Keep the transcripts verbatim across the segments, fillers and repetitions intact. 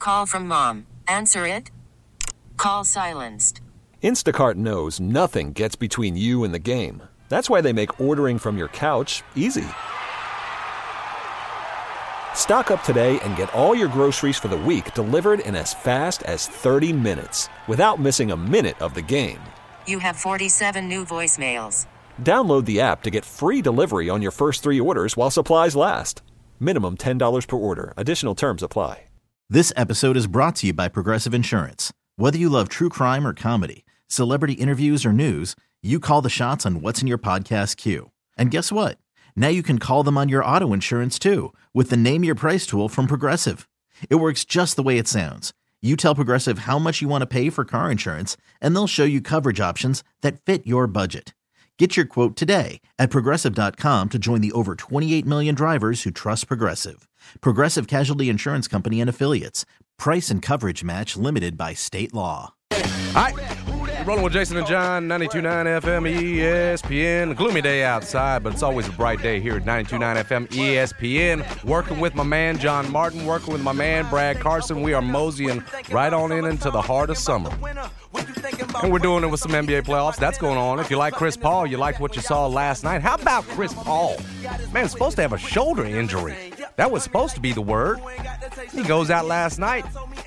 Call from mom. Answer it. Call silenced. Instacart knows nothing gets between you and the game. That's why they make ordering from your couch easy. Stock up today and get all your groceries for the week delivered in as fast as thirty minutes without missing a minute of the game. You have forty-seven new voicemails. Download the app to get free delivery on your first three orders while supplies last. Minimum ten dollars per order. Additional terms apply. This episode is brought to you by Progressive Insurance. Whether you love true crime or comedy, celebrity interviews or news, you call the shots on what's in your podcast queue. And guess what? Now you can call them on your auto insurance too with the Name Your Price tool from Progressive. It works just the way it sounds. You tell Progressive how much you want to pay for car insurance, and they'll show you coverage options that fit your budget. Get your quote today at Progressive dot com to join the over twenty-eight million drivers who trust Progressive. Progressive Casualty Insurance Company and Affiliates. Price and coverage match limited by state law. All right. Rolling with Jason and John, ninety-two point nine F M E S P N. A gloomy day outside, but it's always a bright day here at ninety-two point nine F M E S P N. Working with my man, John Martin. Working with my man, Brad Carson. We are moseying right on in into the heart of summer. And we're doing it with some N B A playoffs. That's going on. If you like Chris Paul, you liked what you saw last night. How about Chris Paul? Man, he's supposed to have a shoulder injury. That was supposed to be the word. He goes out last night.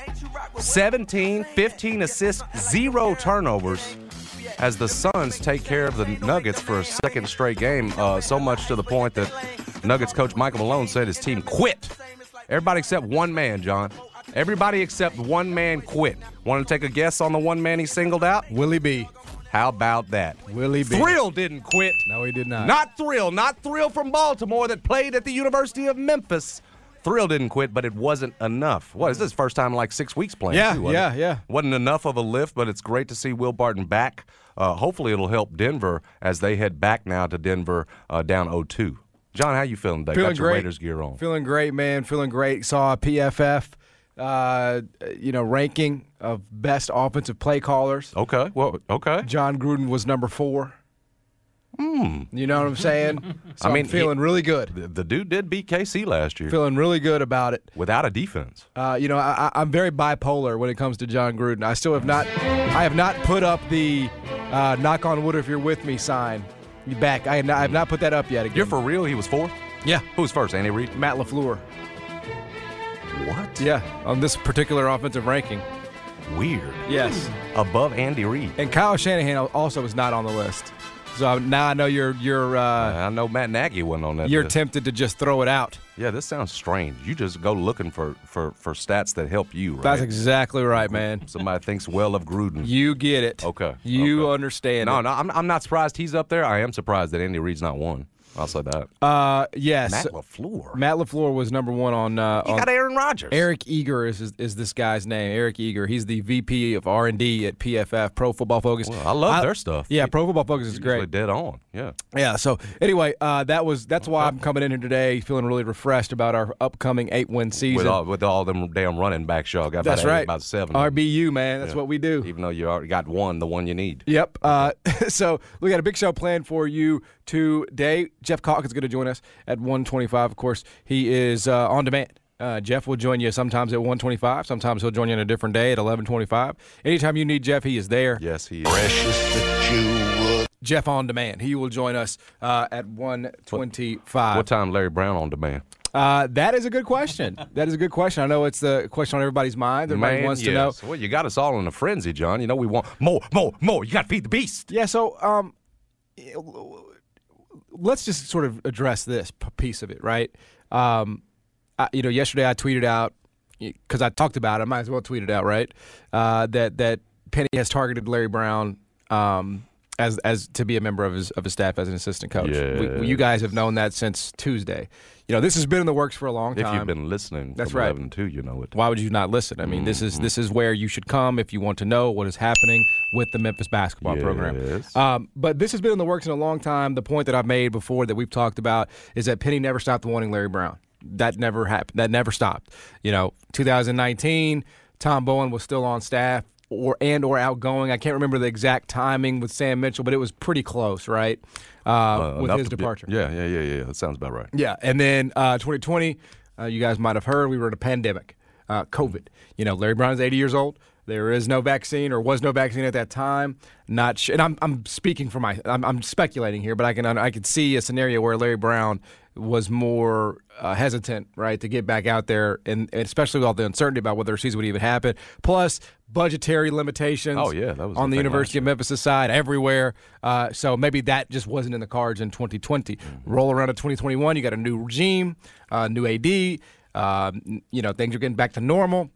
seventeen, fifteen assists, zero turnovers as the Suns take care of the Nuggets for a second straight game. Uh, so much to the point that Nuggets coach Michael Malone said his team quit. Everybody except one man, John. Everybody except one man quit. Want to take a guess on the one man he singled out? Willie B. How about that? Willie B. Thrill didn't quit. No, he did not. Not Thrill. Not Thrill from Baltimore that played at the University of Memphis. Thrill didn't quit, but it wasn't enough. What, is this first time in like six weeks playing? Yeah, too, wasn't yeah, it? yeah. Wasn't enough of a lift, but it's great to see Will Barton back. Uh, hopefully it'll help Denver as they head back now to Denver uh, down oh two. John, how you feeling today? Feeling Got your great. Raiders gear on. Feeling great, man. Feeling great. Saw a P F F, uh, you know, ranking of best offensive play callers. Okay, well, okay. John Gruden was number four. Hmm. You know what I'm saying? So I mean, I'm feeling he, really good. The, the dude did beat K C last year. Feeling really good about it. Without a defense. Uh, you know, I, I'm very bipolar when it comes to John Gruden. I still have not, I have not put up the uh, "knock on wood if you're with me" sign back. I have not, I have not put that up yet. Again. You're for real? He was fourth? Yeah. Who's first? Andy Reid? Matt LaFleur. What? Yeah, on this particular offensive ranking. Weird. Yes. Above Andy Reid. And Kyle Shanahan also is not on the list. So now I know you're you're uh, I know Matt Nagy wasn't on that you're list. tempted to just throw it out. Yeah, this sounds strange. You just go looking for, for, for stats that help you, right? That's exactly right, man. Somebody thinks well of Gruden. You get it. Okay. You okay. understand no, it. No, I'm, I'm not surprised he's up there. I am surprised that Andy Reid's not one. I'll say that. Uh, yes. Matt LaFleur. Matt LaFleur was number one on. Uh, you on got Aaron Rodgers. Eric Eager is, is is this guy's name. Eric Eager. He's the V P of R and D at P F F, Pro Football Focus. Well, I love I, their stuff. Yeah, Pro Football Focus is great. Dead on. Yeah. Yeah. So anyway, uh, that was that's why I'm coming in here today, feeling really refreshed about our upcoming eight-win season. With all with all them damn running backs, y'all got. That's about right. Eight, about seven. R B U, man. That's yeah. what we do. Even though you already got one, the one you need. Yep. Uh, so we got a big show planned for you today. Jeff Calkins is going to join us at one twenty-five. Of course, he is uh, on demand. Uh, Jeff will join you sometimes at one twenty-five. Sometimes he'll join you on a different day at eleven twenty-five. Anytime you need Jeff, he is there. Yes, he is. Precious that you would. Jeff on demand. He will join us uh, at one twenty-five. What time Larry Brown on demand? Uh, that is a good question. That is a good question. I know it's the question on everybody's mind. Everybody Man, wants yes. to know. Well, you got us all in a frenzy, John. You know we want more, more, more. You got to feed the beast. Yeah, so um, let's just sort of address this piece of it, right? Um, I, you know, yesterday I tweeted out, because I talked about it, I might as well tweet it out, right? Uh, that that Penny has targeted Larry Brown um, as as to be a member of his of his staff as an assistant coach. Yes. We, you guys have known that since Tuesday. You know, this has been in the works for a long time. If you've been listening That's from right. eleven to two, you know it. Why would you not listen? I mean, mm-hmm. this is this is where you should come if you want to know what is happening with the Memphis basketball yes. program. Um, but this has been in the works in a long time. The point that I've made before that we've talked about is that Penny never stopped wanting Larry Brown. That never happened. That never stopped. You know, two thousand nineteen, Tom Bowen was still on staff or and or outgoing. I can't remember the exact timing with Sam Mitchell, but it was pretty close, right? Uh, uh, with his to, departure. Yeah, yeah, yeah, yeah. That sounds about right. Yeah, and then uh, twenty twenty, uh, you guys might have heard we were in a pandemic. uh, COVID. You know, Larry Brown is eighty years old. There is no vaccine, or was no vaccine at that time. Not, sh- and I'm I'm speaking for my, I'm, I'm speculating here, but I can I can see a scenario where Larry Brown was more uh, hesitant, right, to get back out there, and, and especially with all the uncertainty about whether a season would even happen. Plus, budgetary limitations. Oh, yeah, that was on the the thing University of Memphis' side, everywhere. Uh, so maybe that just wasn't in the cards in twenty twenty. Mm-hmm. Roll around to twenty twenty-one, you got a new regime, uh, new A D. Um, you know, things are getting back to normal.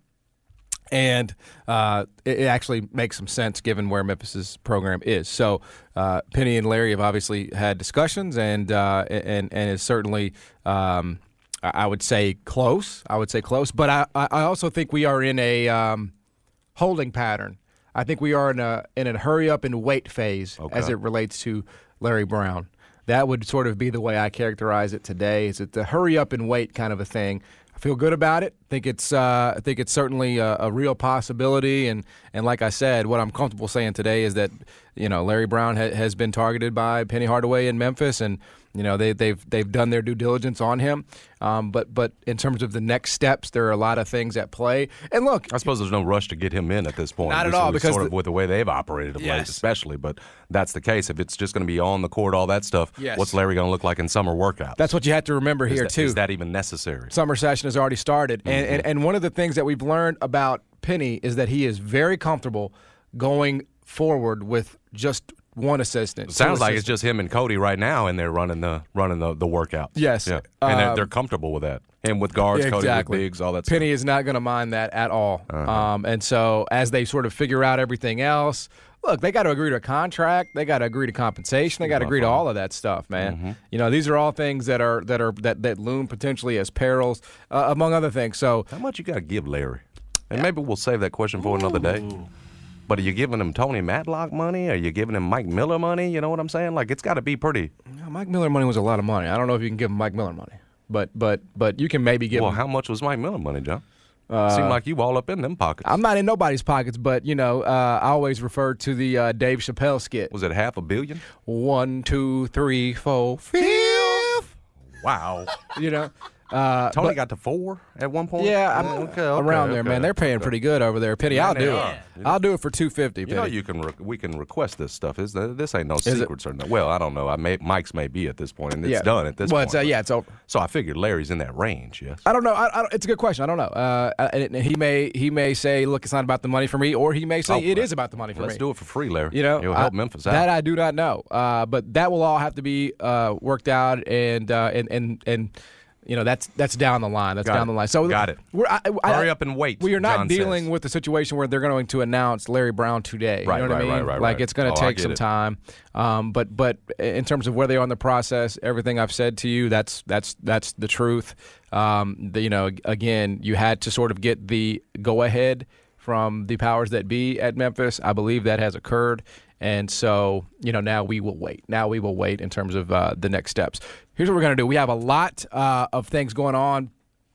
And uh, it, it actually makes some sense given where Memphis's program is. So uh, Penny and Larry have obviously had discussions, and uh, and and is certainly, um, I would say, close. I would say close. But I, I also think we are in a um, holding pattern. I think we are in a in a hurry up and wait phase okay. as it relates to Larry Brown. That would sort of be the way I characterize it today. Is it the hurry up and wait kind of a thing? I feel good about it. Think it's uh, I think it's certainly a, a real possibility, and, and like I said, what I'm comfortable saying today is that you know Larry Brown ha- has been targeted by Penny Hardaway in Memphis, and you know they, they've they've done their due diligence on him. Um, but but in terms of the next steps, there are a lot of things at play. And look, I suppose there's no rush to get him in at this point. Not This at all, is because sort of the, with the way they've operated of yes. late, especially. But that's the case. If it's just going to be on the court, all that stuff, yes. what's Larry going to look like in summer workouts? That's what you have to remember is here that, too. Is that even necessary? Summer session has already started, Mm-hmm. and, and and one of the things that we've learned about Penny is that he is very comfortable going forward with just one assistant. It sounds like it's just him and Cody right now, and they're running the running the, the workouts. Yes, yeah, and they're, um, they're comfortable with that. Him with guards, exactly. Cody with bigs, all that. Penny stuff. is not going to mind that at all. Uh-huh. Um, and so as they sort of figure out everything else, look, they got to agree to a contract. They got to agree to compensation. They got to agree to all of that stuff, man. Mm-hmm. You know, these are all things that are that are that, that loom potentially as perils, uh, among other things. So How much you got to give Larry? And maybe we'll save that question for another day. But are you giving him Tony Matlock money? Are you giving him Mike Miller money? You know what I'm saying? Like, it's got to be pretty. you know, Mike Miller money was a lot of money. I don't know if you can give him Mike Miller money, but but but you can maybe give Well, him. how much was Mike Miller money, John? Seemed like you all up in them pockets. I'm not in nobody's pockets, but you know, uh, I always refer to the uh, Dave Chappelle skit. Was it half a billion? One, two, three, four, fifth. Wow. You know, uh, Tony but- got to four at one point? Yeah, I'm okay, okay, around there, okay. man. They're paying pretty good over there. Penny, I'll they do are. it. I'll do it for two fifty. You know, you can re- we can request this stuff. Is this ain't no it? secrets or no? Well, I don't know. I may Mike's may be at this point, and it's yeah. done at this well, point. It's, uh, yeah, it's over. So I figured Larry's in that range. Yes. I don't know. I, I don't, it's a good question. I don't know. Uh, and he may he may say, look, it's not about the money for me, or he may say Oh, it let- is about the money for Let's me. do it for free, Larry. You know, it'll help I- Memphis out. That I do not know. Uh, but that will all have to be uh, worked out, and uh, and and and. You know, that's that's down the line. That's Got down it. the line. So Got it. We're, I, I, Hurry up and wait. We are not John dealing says. with the situation where they're going to announce Larry Brown today. Right, you know what right, I mean? right, right, Like right. it's going Oh, to I take get some it. time. Um, but but in terms of where they are in the process, everything I've said to you, that's that's that's the truth. Um, the, you know, again, you had to sort of get the go ahead from the powers that be at Memphis. I believe that has occurred. And so, you know, now we will wait. Now we will wait in terms of uh, the next steps. Here's what we're going to do. We have a lot uh, of things going on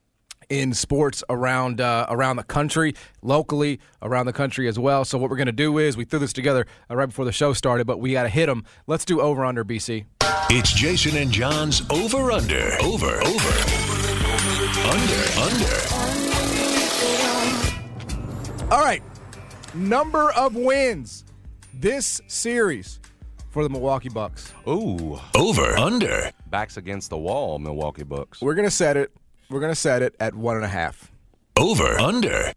in sports around uh, around the country, locally around the country as well. So what we're going to do is we threw this together uh, right before the show started, but we got to hit them. Let's do over under, B C. It's Jason and John's over under over over under under. All right, number of wins this series for the Milwaukee Bucks. Ooh, Over under. backs against the wall, Milwaukee Bucks. We're gonna set it. We're gonna set it at one and a half. Over under.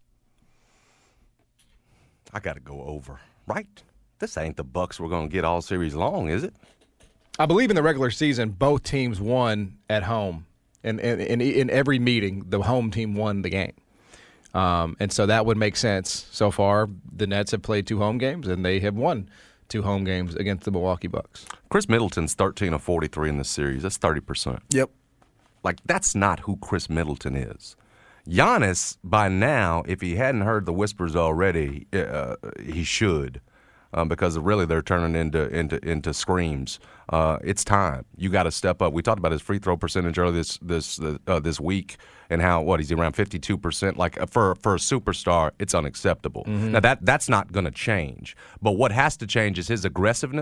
I got to go over. Right? This ain't the Bucks we're going to get all series long, is it? I believe in the regular season, both teams won at home, and in, in, in every meeting, the home team won the game. Um, and so that would make sense. So far, the Nets have played two home games, and they have won two home games against the Milwaukee Bucks. Chris Middleton's thirteen of forty-three in this series. That's thirty percent. Yep. Like, that's not who Chris Middleton is. Giannis, by now, if he hadn't heard the whispers already, uh, he should, um, because really they're turning into into into screams. Uh, it's time. You got to step up. We talked about his free throw percentage earlier this this uh, this week, and how what he's around fifty-two percent. Like for for a superstar, it's unacceptable. Mm-hmm. Now that that's not going to change. But what has to change is his aggressiveness.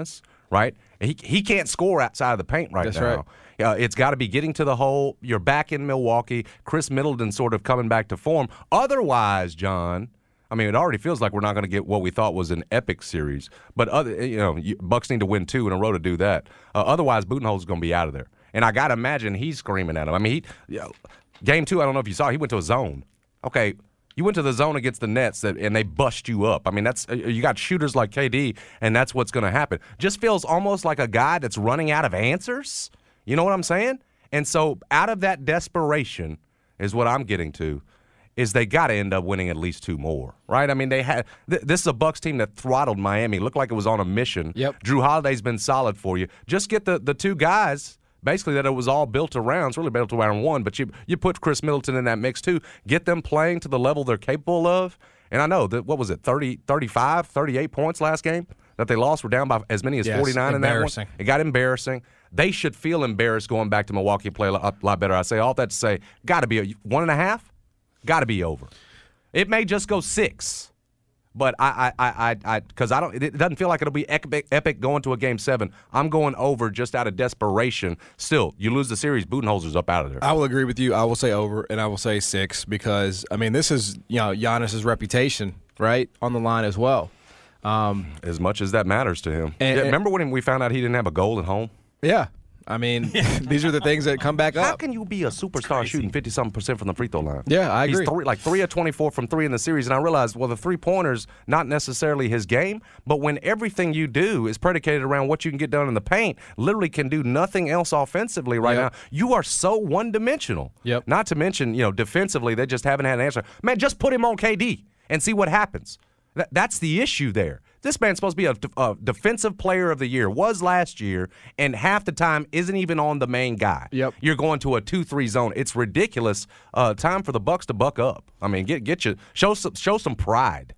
right? He he can't score outside of the paint right That's now. right. Uh, it's got to be getting to the hole. You're back in Milwaukee. Chris Middleton sort of coming back to form. Otherwise, John, I mean, it already feels like we're not going to get what we thought was an epic series. But other, you know, you, Bucks need to win two in a row to do that. Uh, otherwise, Budenholzer's going to be out of there. And I got to imagine he's screaming at him. I mean, he, you know, game two, I don't know if you saw, he went to a zone. Okay, you went to the zone against the Nets, that, and they bust you up. I mean, that's you got shooters like K D, and that's what's going to happen. Just feels almost like a guy that's running out of answers. You know what I'm saying? And so out of that desperation is what I'm getting to, is they got to end up winning at least two more, right? I mean, they had th- this is a Bucks team that throttled Miami. Looked like it was on a mission. Yep. Drew Holiday's been solid for you. Just get the, the two guys, basically, that it was all built around. It's really built around one, but you you put Chris Middleton in that mix too. Get them playing to the level they're capable of. And I know that, what was it, thirty, thirty-five, thirty-eight points last game that they lost? Were down by as many as Yes, forty-nine in that one. embarrassing. It got embarrassing. They should feel embarrassed going back to Milwaukee, play a lot, lot better. I say all that to say, got to be a, one and a half, got to be over. It may just go six, but I, I, I, I, because I, I don't. It doesn't feel like it'll be epic, epic going to a game seven. I'm going over just out of desperation. Still, you lose the series, Budenholzer's up out of there. I will agree with you. I will say over, and I will say six because, I mean, this is, you know, Giannis's reputation, right, on the line as well. Um, as much as that matters to him. And, yeah, and, remember when we found out he didn't have a goal at home? Yeah. I mean, these are the things that come back up. How can you be a superstar shooting fifty-something percent from the free throw line? Yeah, I agree. He's three, like three of twenty-four from three in the series, and I realized, well, the three-pointer's not necessarily his game, but when everything you do is predicated around what you can get done in the paint, literally can do nothing else offensively right Yep. now, you are so one-dimensional. Yep. Not to mention, you know, defensively, they just haven't had an answer. Man, just put him on K D and see what happens. Th- that's the issue there. This man's supposed to be a, a defensive player of the year, was last year, and half the time isn't even on the main guy. Yep. You're going to a two three zone. It's ridiculous. Uh, time for the Bucks to buck up. I mean, get get you show some show some pride.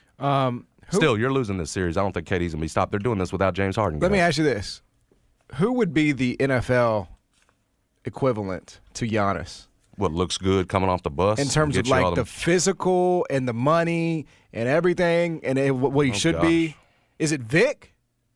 Um, who, Still, you're losing this series. I don't think K D's gonna be stopped. They're doing this without James Harden. let guys. me ask you this. Who would be the N F L equivalent to Giannis? What looks good coming off the bus In terms get of you all like the them- physical and the money and everything and it, what he Oh, should gosh. be, is it Vic?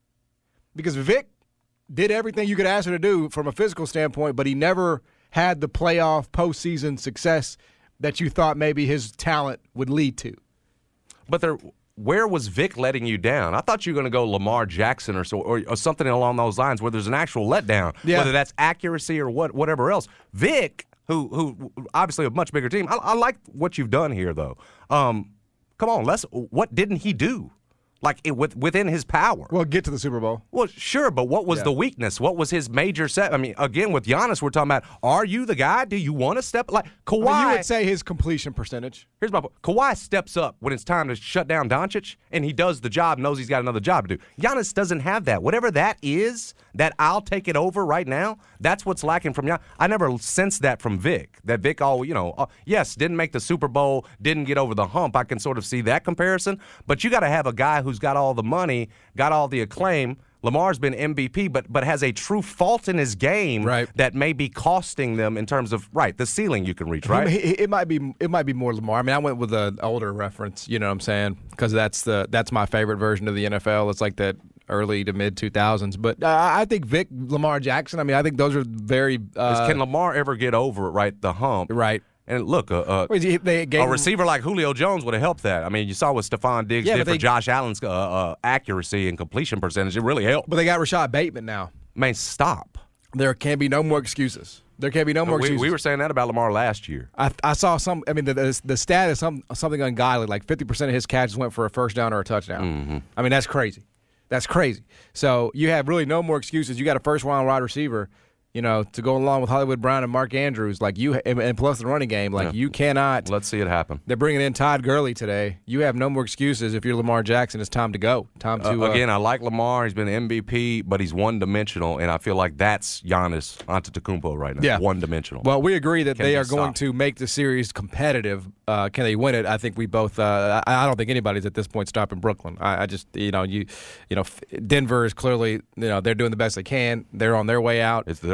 Because Vic did everything you could ask him to do from a physical standpoint, but he never had the playoff postseason success that you thought maybe his talent would lead to. But there, where was Vic letting you down? I thought you were going to go Lamar Jackson or so, or, or something along those lines, where there's an actual letdown, Yeah. whether that's accuracy or what, whatever else. Vic, who, who, obviously a much bigger team. I, I like what you've done here, though. Um, come on, let's. What didn't he do? Like it, with, within his power. Well, get to the Super Bowl. Well, sure, but what was Yeah. the weakness? What was his major set? I mean, again, with Giannis, we're talking about, are you the guy? Do you want to step like Kawhi? I mean, you would say his completion percentage. Here's my point. Kawhi steps up when it's time to shut down Doncic, and he does the job, knows he's got another job to do. Giannis doesn't have that. Whatever that is, that I'll take it over right now, that's what's lacking from Giannis. I never sensed that from Vic. That Vic, oh, you know, uh, yes, didn't make the Super Bowl, didn't get over the hump. I can sort of see that comparison. But you got to have a guy who's got all the money, got all the acclaim. Lamar's been M V P, but but has a true fault in his game Right. that may be costing them in terms of, right, the ceiling you can reach, right? It, it- it might be it might be more Lamar. I mean, I went with an older reference. You know what I'm saying? Because that's the that's my favorite version of the N F L. It's like that early to mid two thousands. But uh, I think Vic, Lamar Jackson. I mean, I think those are very uh, Can Lamar ever get over, right, the hump? right. And look, uh, uh, Wait, he- they gave a him- receiver like Julio Jones would have helped that. I mean, you saw what Stephon Diggs Yeah, did but for they- Josh Allen's uh, uh, accuracy and completion percentage. It really helped. But they got Rashad Bateman now. Man, stop. There can be no more excuses. There can be no more We, excuses. we were saying that about Lamar last year. I, I saw some. I mean, the the, the stat is some something ungodly. Like fifty percent of his catches went for a first down or a touchdown. Mm-hmm. I mean, that's crazy. That's crazy. So you have really no more excuses. You got a first round wide receiver, you know, to go along with Hollywood Brown and Mark Andrews. Like you, and, and plus the running game. Like Yeah. you cannot. Let's see it happen. They're bringing in Todd Gurley today. You have no more excuses if you're Lamar Jackson. It's time to go. Time to Uh, uh, again, I like Lamar. He's been M V P, but he's one-dimensional, and I feel like that's Giannis Antetokounmpo right now. Yeah. One-dimensional. Well, we agree that Can they be are going stopped. to make the series competitive. Uh, can they win it? I think we both. Uh, I I don't think anybody's at this point stopping Brooklyn. I, I just, you know, you, you know, Denver is clearly, you know, they're doing the best they can. They're on their way out. It's the,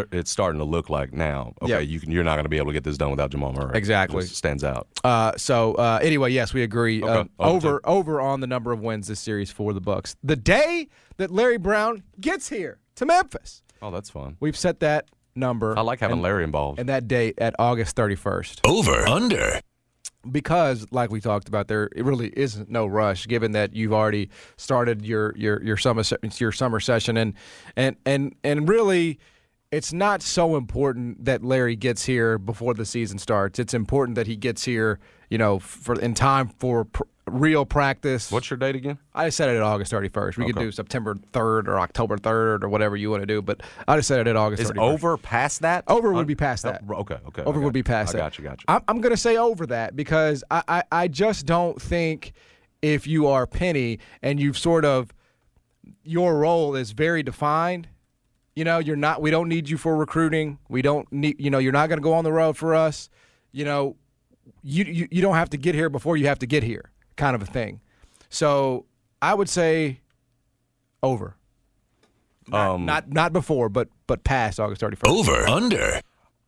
it's starting to look like now. Okay, Yeah. you can, you're not going to be able to get this done without Jamal Murray. Exactly. It just stands out. Uh, so uh, anyway, yes, we agree. Okay. Um, Over over over on the number of wins this series for the Bucks. The day that Larry Brown gets here to Memphis, Oh, that's fun. we've set that number. I like having and, Larry involved. and that date at August thirty-first. Over. Under. Because, like we talked about, there it really isn't no rush, given that you've already started your your your summer se- your summer session, and and and and really, it's not so important that Larry gets here before the season starts. It's important that he gets here, you know, for in time for pr- real practice. What's your date again? I just said it at August thirty-first. We could Okay. do September third or October third or whatever you want to do, but I just said it at August Is thirty-first. over past that? Over would Un- be past that. Oh, okay, okay. Over I would got be you. past I that. got you, got you. I'm, I'm going to say over that because I, I, I just don't think if you are Penny and you've sort of your role is very defined. You know, you're not. We don't need you for recruiting. We don't need. You know, you're not going to go on the road for us. You know, you, you you don't have to get here before you have to get here, kind of a thing. So I would say over. Not, Um, not not before, but but past August thirty-first. Over. Under.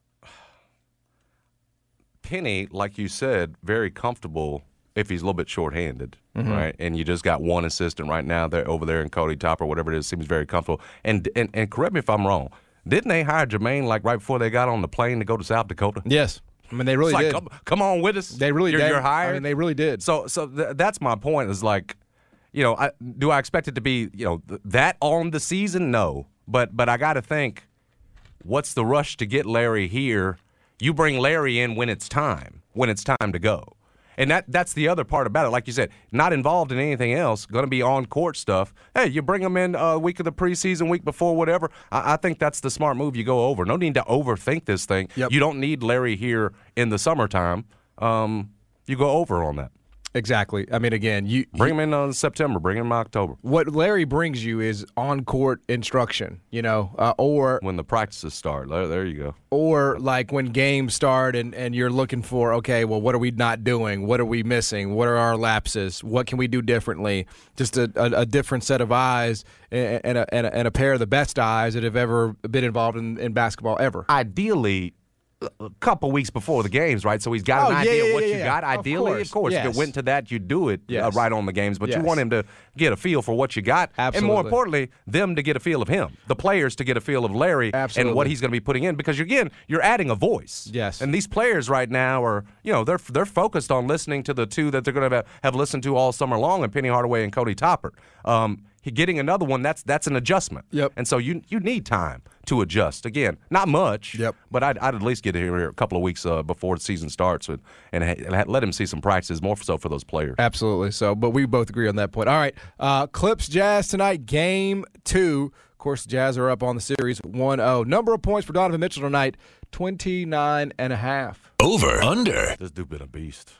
Penny, like you said, very comfortable if he's a little bit shorthanded, Mm-hmm. right? And you just got one assistant right now there over there in Cody Topper, whatever it is, seems very comfortable. And and and correct me if I'm wrong. Didn't they hire Jermaine like right before they got on the plane to go to South Dakota? Yes, I mean they really It's like, did. come, come on with us. They really you're, did. You're hired. I mean, they really did. So so th- that's my point. Is like, you know, I, do I expect it to be you know th- that on the season? No, but but I got to think, what's the rush to get Larry here? You bring Larry in when it's time, when it's time to go. And that that's the other part about it. Like you said, not involved in anything else, going to be on-court stuff. Hey, you bring him in a week of the preseason, week before, whatever. I, I think that's the smart move. You go over. No need to overthink this thing. Yep. You don't need Larry here in the summertime. Um, you go over on that. Exactly. I mean, again, you Bring him in in September. Bring him in October what Larry brings you is on-court instruction, you know, uh, or when the practices start. There, there you go. or like when games start and, and you're looking for, okay, well, what are we not doing? What are we missing? What are our lapses? What can we do differently? Just a, a, a different set of eyes and, and, a, and, a, and a pair of the best eyes that have ever been involved in, in basketball ever. Ideally, a couple weeks before the games, right? So he's got an Oh, yeah, idea yeah, of what yeah, you yeah. got. Of Ideally, course, of course, if yes. it went to that, you do it uh, Yes. right on the games. But you Yes. want him to get a feel for what you got, and more Absolutely. importantly, them to get a feel of him. The players to get a feel of Larry and Absolutely. what he's going to be putting in. Because again, you're adding a voice. Yes. And these players right now are, you know, they're they're focused on listening to the two that they're going to have, have listened to all summer long, and Penny Hardaway and Cody Topper. Um, he getting another one, that's that's an adjustment. Yep. And so you you need time to adjust. Again, not much. Yep. But I'd, I'd at least get here a couple of weeks uh, before the season starts and, and ha- let him see some practices, more so for those players. Absolutely. So, but we both agree on that point. All right. Uh, Clips Jazz tonight, game two. Of course, the Jazz are up on the series one oh. Number of points for Donovan Mitchell tonight, twenty-nine and a half. Over. Under. This dude been a beast.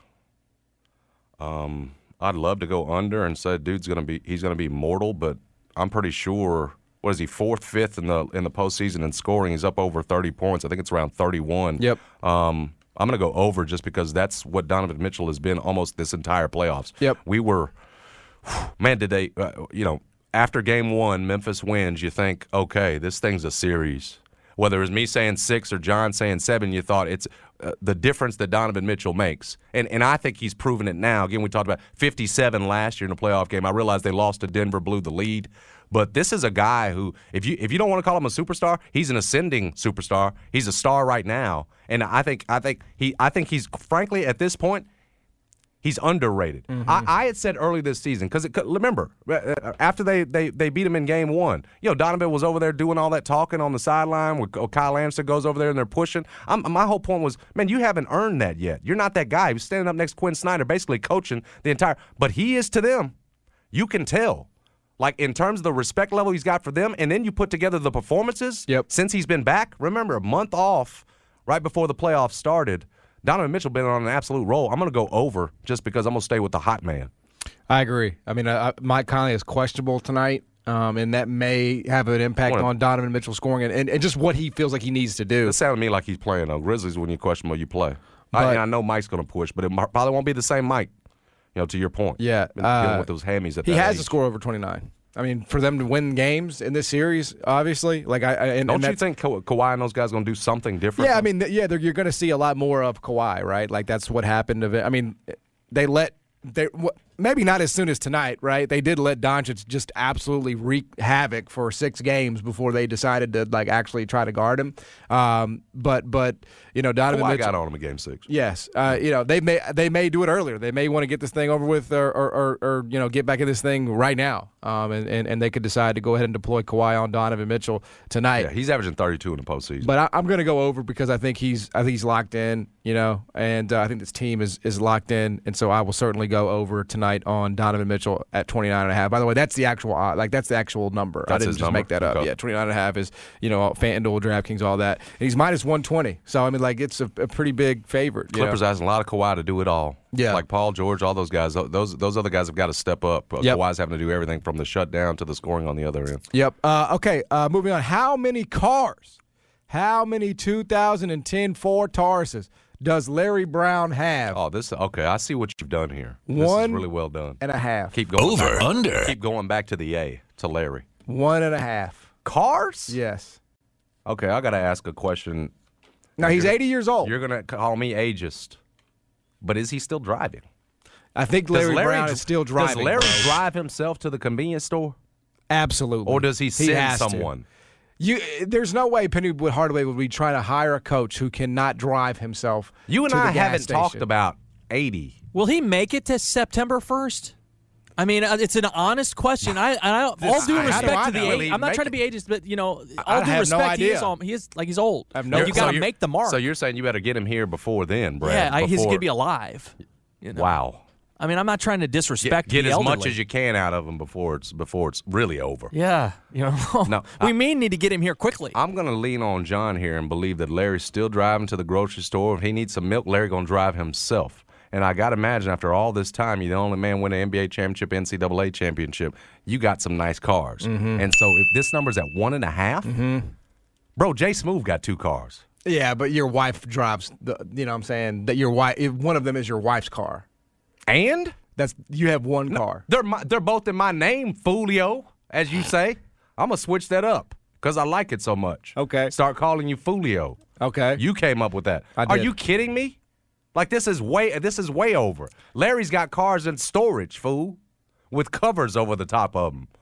Um, I'd love to go under and say, dude's gonna be he's gonna be mortal, but I'm pretty sure. What is he, fourth, fifth in the in the postseason in scoring? He's up over thirty points. I think it's around thirty-one. Yep. Um, I'm going to go over just because that's what Donovan Mitchell has been almost this entire playoffs. Yep. We were, man, did they, uh, you know, after game one, Memphis wins, you think, okay, this thing's a series. Whether it was me saying six or John saying seven, you thought it's uh, the difference that Donovan Mitchell makes. And and I think he's proven it now. Again, we talked about fifty-seven last year in a playoff game. I realized they lost to Denver, blew the lead. But this is a guy who, if you if you don't want to call him a superstar, he's an ascending superstar. He's a star right now. And I think I think he I think he's frankly at this point, he's underrated. Mm-hmm. I, I had said early this season, because remember, after they, they, they beat him in game one, you know, Donovan was over there doing all that talking on the sideline where Kyle Anderson goes over there and they're pushing. I'm, my whole point was, man, you haven't earned that yet. You're not that guy. He was standing up next to Quinn Snyder, basically coaching the entire – but he is to them. You can tell. Like, in terms of the respect level he's got for them, and then you put together the performances Yep. since he's been back. Remember, a month off right before the playoffs started. Donovan Mitchell been on an absolute roll. I'm going to go over just because I'm going to stay with the hot man. I agree. I mean, uh, Mike Conley is questionable tonight, um, and that may have an impact What a- on Donovan Mitchell scoring and, and, and just what he feels like he needs to do. It sounded to me like he's playing uh, Grizzlies when you question what you play. But- I, I know Mike's going to push, but it mo- probably won't be the same Mike, you know, to your point. Yeah, Been dealing uh, with those hammies at He that has age. to score over twenty-nine. I mean, for them to win games in this series, obviously, like I, I and, Don't and you that's, think Ka- Kawhi and those guys going to do something different? Yeah, I mean, th- yeah, they're- you're going to see a lot more of Kawhi, right? Like that's what happened. Of it. I mean, they let they w- maybe not as soon as tonight, right? They did let Doncic just absolutely wreak havoc for six games before they decided to like actually try to guard him. Um, but but you know, Donovan Kawhi Mitchell got on him in Game Six. Yes, uh, you know they may they may do it earlier. They may want to get this thing over with, or or, or, or you know get back in this thing right now. Um, and, and, and they could decide to go ahead and deploy Kawhi on Donovan Mitchell tonight. Yeah, he's averaging thirty-two in the postseason. But I, I'm going to go over because I think he's I think he's locked in. You know, and uh, I think this team is is locked in, and so I will certainly go over tonight on Donovan Mitchell at twenty-nine and a half. By the way, that's the actual uh, like that's the actual number. That's I didn't his just number? make that up. Okay. Yeah, twenty-nine and a half is you know FanDuel, DraftKings, all that. And he's minus one twenty. So I mean, like it's a, a pretty big favorite. you Clippers know? asking a lot of Kawhi to do it all. Yeah. Like Paul George, all those guys. Those those other guys have got to step up. Uh, Yep. Kawhi's having to do everything from the shutdown to the scoring on the other end. Yep. Uh, okay. Uh, moving on. How many cars? How many two thousand ten Ford Tauruses does Larry Brown have? Oh, this okay. I see what you've done here. This One is really well done. and a half. Keep going. Over, back. under. Keep going back to the A to Larry. One and a half. Cars? Yes. Okay, I got to ask a question. Now he's You're- eighty years old. You're gonna call me ageist, but is he still driving? I think Does Larry, Brown dr- is still driving. Does Larry bro. drive himself to the convenience store, Absolutely. or does he send has to. someone? You, there's no way Penny Wood Hardaway would be trying to hire a coach who cannot drive himself. You and to the I gas haven't station. talked about eighty. Will he make it to September first? I mean, uh, it's an honest question. I, I all This- due I- how do respect I to the know? Will age. he I'm not make trying to be ageist, but you know, all I due have no respect, he is idea. all, he is like he's old. I have no you clue. got to you're- make the mark. So you're saying you better get him here before then, Brad? yeah, I, he's before- gonna be alive. You know? Wow. I mean, I'm not trying to Get, disrespect get the as elderly. much as you can out of him before it's before it's really over. Yeah, you know. No, we I- may need to get him here quickly. I'm going to lean on John here and believe that Larry's still driving to the grocery store. If he needs some milk, Larry going to drive himself. And I got to imagine after all this time, you're the only man winning an N B A championship, N C double A championship. You got some nice cars. Mm-hmm. And so if this number's at one and a half, bro, Jay Smooth got two cars. Yeah, but your wife drives. The, you know, what I'm saying that your wife. If one of them is your wife's car. And That's you have one car. they're my, they're both in my name, Fulio, as you say. I'm going to switch that up because I like it so much. Okay. Start calling you Fulio. Okay. You came up with that. I Are did. you kidding me? Like this is way this is way over. Larry's got cars in storage, fool, with covers over the top of them.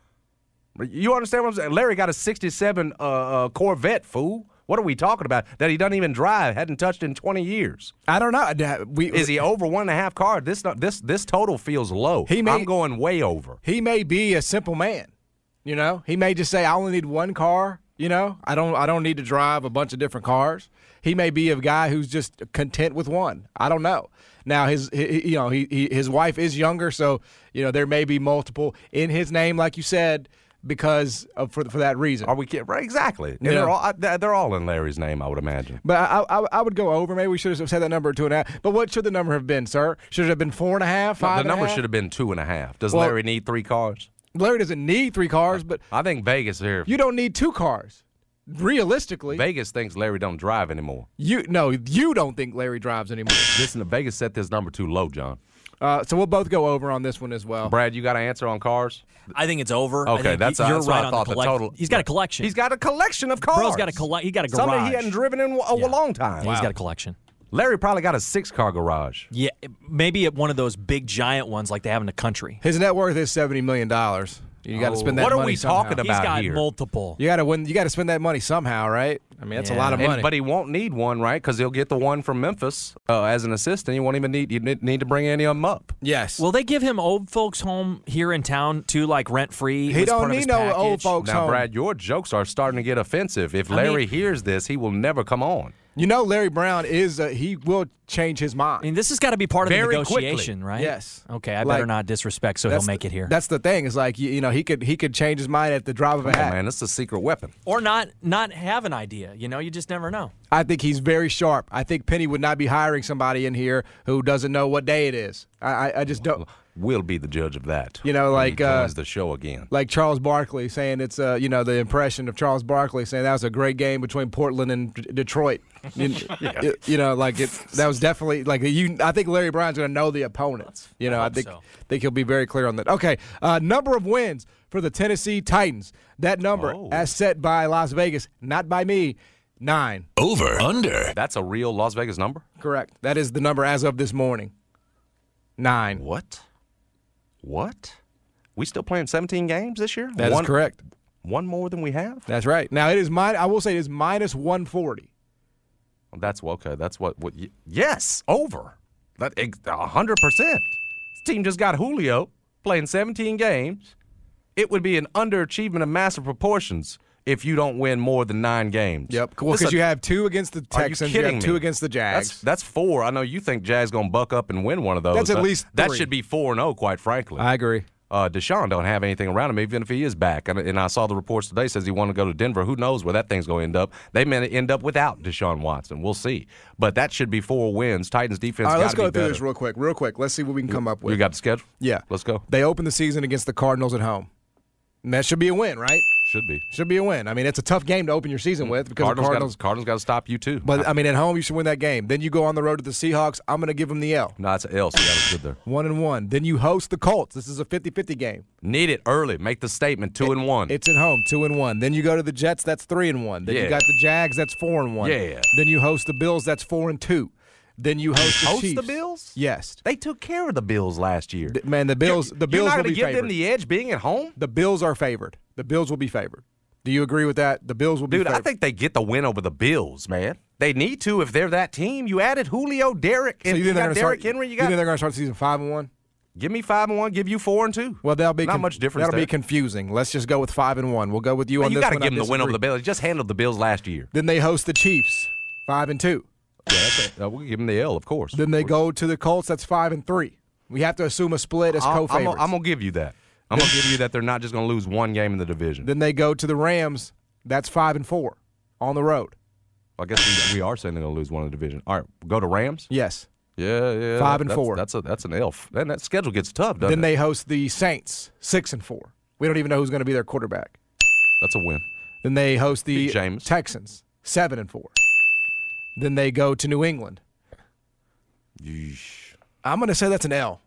You understand what I'm saying? Larry got a sixty-seven uh, uh, Corvette, fool. What are we talking about? That he doesn't even drive, hadn't touched in twenty years. I don't know. We, Is he over one and a half cars? This not- this this total feels low. He may- I'm going way over. He may be a simple man. You know, he may just say, "I only need one car." You know, I don't. I don't need to drive a bunch of different cars. He may be a guy who's just content with one. I don't know. Now his, he, you know, he, he his wife is younger, so you know there may be multiple in his name, like you said, because of, for for that reason. Are we kidding? Right, exactly. And Yeah. they're all they're all in Larry's name, I would imagine. But I, I I would go over. Maybe we should have said that number at two and a half. But what should the number have been, sir? Should it have been four and a half, five? the and a number half? should have been two and a half. Does Well- Larry need three cars? Larry doesn't need three cars, but I think Vegas here. you don't need two cars. Realistically, Vegas thinks Larry don't drive anymore. you no, you don't think Larry drives anymore. Listen, Vegas set this number too low, John. Uh, so we'll both go over on this one as well. Brad, you got an answer on cars? I think it's over. I Okay, think that's- y- you're that's what right I on thought the the collect- total- He's got a collection. He's got a collection of cars. Bro's got a colle- he got a Something garage. he hadn't driven in a, a Yeah. long time. Yeah, he's got a collection. Larry probably got a six-car garage. Yeah, maybe at one of those big giant ones like they have in the country. His net worth is seventy million dollars. You got to spend that What are money we somehow. talking He's about got here? multiple. You got to win. You got to spend that money somehow, right? I mean, that's a Yeah. lot of And- money. but he won't need one, right? Because he'll get the one from Memphis uh, as an assistant. He won't even need you need to bring any of them up. yes. Will they give him old folks home here in town too, like rent free? He don't need no old folks Now, home. Brad, your jokes are starting to get offensive. If I Larry mean- hears this, he will never come on. You know, Larry Brown is. Uh, he will change his mind. I mean, this has got to be part of Very the quickly. negotiation, right? Yes. Okay, I Like, better not disrespect, so he'll That's make the- it here, That's the thing. Is like you, you know he could he could change his mind at the drop of a Come hat. on, man, this is a secret weapon. or not not have an idea. You know, you just never know. I think he's very sharp. I think Penny would not be hiring somebody in here who doesn't know what day it is. I, I, I just don't. We'll be the judge of that. You know, like when he joins uh, the show again. Like Charles Barkley saying it's uh, you know, the impression of Charles Barkley saying that was a great game between Portland and D- Detroit. You, yeah. you, you know, like it. That was definitely like you. I think Larry Brown's going to know the opponents. You know, I I, think so. think he'll be very clear on that. Okay, uh, number of wins for the Tennessee Titans. That number, Oh. as set by Las Vegas, not by me, nine. Over. Under. That's a real Las Vegas number? Correct. That is the number as of this morning. Nine. What? What? We still playing seventeen games this year? That is one, correct. One more than we have? That's right. Now it is min- I will say it is minus one forty. That's okay. That's what. what y- yes, over. That a hundred percent. This team just got Julio playing seventeen games. It would be an underachievement of massive proportions if you don't win more than nine games. Yep. Well, This because a- you have two against the Are you Texans, you, kidding have two me? against the Jags. That's, that's four. I know you think Jags gonna buck up and win one of those. That's at but least that three. should be four and zero. Quite frankly, I agree. uh, Deshaun don't have anything around him, even if he is back. And, and I saw the reports today says he wanted to go to Denver. Who knows where that thing's going to end up? They may end up without Deshaun Watson. We'll see. But that should be four wins. Titans defense. All right, let's gotta go be through better. this real quick, real quick. Let's see what we can come up with. You got the schedule? Yeah. Let's go. They open the season against the Cardinals at home. And that should be a win, right? Should be. Should be a win. I mean, it's a tough game to open your season with because Cardinals, the Cardinals. Got, Cardinals got to stop you too. But I mean, at home you should win that game. Then you go on the road to the Seahawks. I'm going to give them the L. no, it's an L. So that was good there. One and one. Then you host the Colts. This is a fifty-fifty game. Need it early. Make the statement. Two and one. It's at home, two and one. Then you go to the Jets. That's three and one. Then Yeah. you got the Jags. That's four and one. Yeah. Then you host the Bills. That's four and two. Then you host the host Chiefs. the Bills? Yes. They took care of the Bills last year. Th- Man, the Bills. You're, the Bills you're not will going be to give favored. them the edge being at home, The Bills are favored. The Bills will be favored. Do you agree with that? The Bills will be dude. favored. I think they get the win over the Bills, man. They need to if they're that team. You added Julio, Derek, So and you you, think they're got going to Derrick start? Henry. You you got. think they're going to start the season five and one? Give me five and one. Give you four and two. Well, that'll be not con- much difference. That'll there. be confusing. Let's just go with five and one. We'll go with you Man, on you this got to one. give I them the win over disagree. the Bills. They just handled the Bills last year. Then they host the Chiefs, five and two. Yeah, that's it. Uh, we'll give them the L, of course. Then they go to the Colts. That's five and three. We have to assume a split as I'll- I'm co-favorites. gonna- I'm going to give you that. I'm going to give you that they're not just going to lose one game in the division. Then they go to the Rams. That's five and four on the road. I guess we, we are saying they're going to lose one in the division. All right, go to Rams. Yes. Yeah, yeah. Five and that's, four. That's a that's an L. Then that schedule gets tough, doesn't Then it? they host the Saints, six and four. We don't even know who's going to be their quarterback. That's a win. Then they host the Big James. Texans, seven and four. Then they go to New England. Yeesh. I'm going to say that's an L.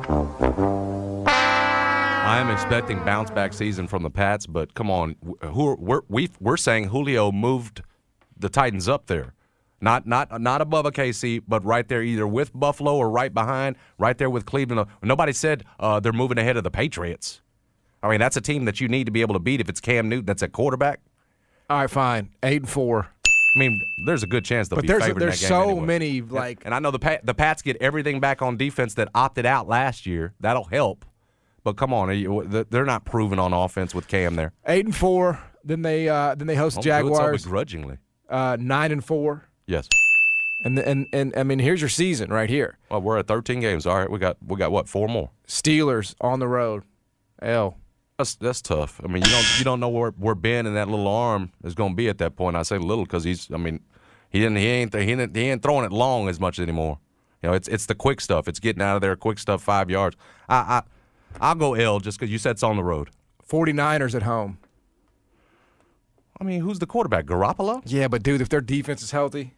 I am expecting bounce back season from the Pats, but come on, who are, we're we we're saying Julio moved the Titans up there, not not not above a K C, but right there, either with Buffalo or right behind, right there with Cleveland. Nobody said uh, they're moving ahead of the Patriots. I mean, that's a team that you need to be able to beat if it's Cam Newton that's at quarterback. All right, fine. Eight and four. I mean, there's a good chance they'll But be there's favored there's in that game so anyway. many And- like and I know the Pat, the Pats get everything back on defense that opted out last year. That'll help. But come on, are you- they're not proven on offense with Cam there. eight and four. Then they uh, then they host Don't do it so Jaguars. begrudgingly. Uh, nine and four. Yes. And and and I mean, here's your season right here. Well, we're at thirteen games. All right, we got we got what four more. Steelers on the road. L. That's that's tough. I mean, you don't you don't know where where Ben and that little arm is going to be at that point. I say little because he's. I mean, he didn't he ain't he ain't, he ain't throwing it long as much anymore. You know, it's it's the quick stuff. It's getting out of there, quick stuff, five yards. I I I'll go L just because you said it's on the road. 49ers at home. I mean, who's the quarterback? Garoppolo? Yeah, but dude, if their defense is healthy,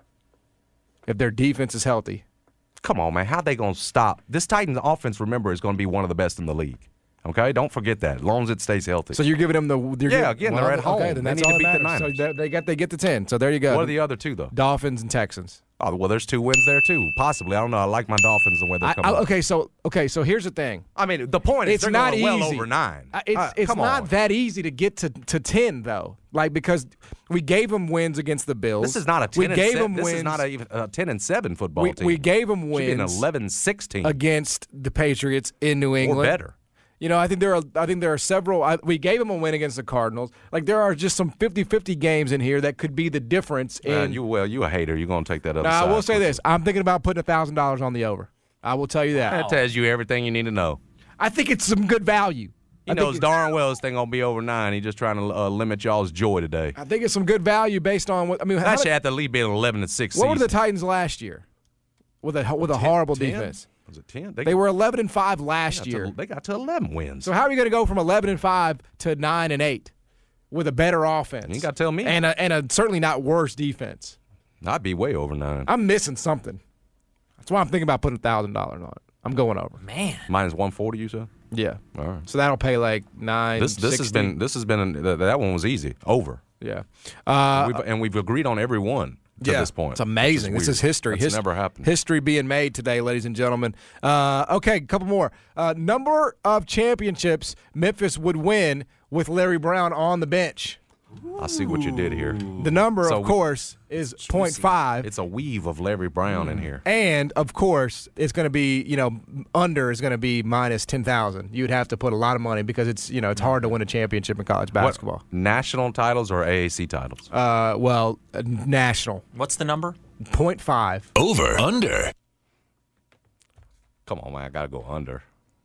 if their defense is healthy, Come on, man. How they going to stop? This Titans offense, remember, is going to be one of the best in the league. Okay? Don't forget that, as long as it stays healthy. so you're giving them the you're Yeah, giving- again, they're at home. Okay, then They that's need all to that beat the matters. Niners. So they, they got they get the ten. So there you go. What are the other two, though? Dolphins and Texans. Oh, well, there's two wins there, too. Possibly. I don't know. I like my Dolphins the way they're I, coming I, up. okay, so okay, so here's the thing. I mean, the point is It's they're not going well easy. over nine. Uh, It's Uh, it's come not on. that easy to get to, to ten though. Like because we gave them wins against the Bills. This is not a ten we and gave seven. them This wins. is not a, even a ten and seven football we, team. we gave them Should be an wins eleven sixteen against the Patriots in New or England. better. You know, I think there are. I think there are several. I, we gave them a win against the Cardinals. Like there are just some fifty-fifty games in here that could be the difference. In Man, you well, you a hater. You're going to take that other now, side. I will say this: I'm thinking about putting a thousand dollars on the over. I will tell you that. That tells you everything you need to know. I think it's some good value. He knows darn well this thing gonna be over nine. He's just trying to uh, limit y'all's joy today. I think it's some good value based on what I mean. That should have to at least be an eleven and six. What season. were the Titans last year? With a with a ten, horrible ten? defense. Was it ten? They were eleven and five last they year. To, they got to eleven wins. So how are you going to go from eleven and five to nine and eight with a better offense? You got to tell me. And a, and a certainly not worse defense. I'd be way over nine. I'm missing something. That's why I'm thinking about putting a thousand dollars on it. I'm going over. Man, minus one forty. You said. Yeah. All right. So that'll pay like nine. This this has been this has been a, that one was easy over. Yeah. Uh, and, we've, and we've agreed on every one to yeah, this point. It's amazing. Is this is history. It's His, never happened. History being made today, ladies and gentlemen. Uh, okay, a couple more. Uh, number of championships Memphis would win with Larry Brown on the bench. I see what you did here. The number, So of course, is point five. It's a weave of Larry Brown in here. And, of course, it's going to be, you know, under is going to be minus ten thousand. You'd have to put a lot of money because it's, you know, it's hard to win a championship in college basketball. What, national titles or A A C titles? Uh, well, uh, national. what's the number? point five. Over, under. Come on, man. I got to go under.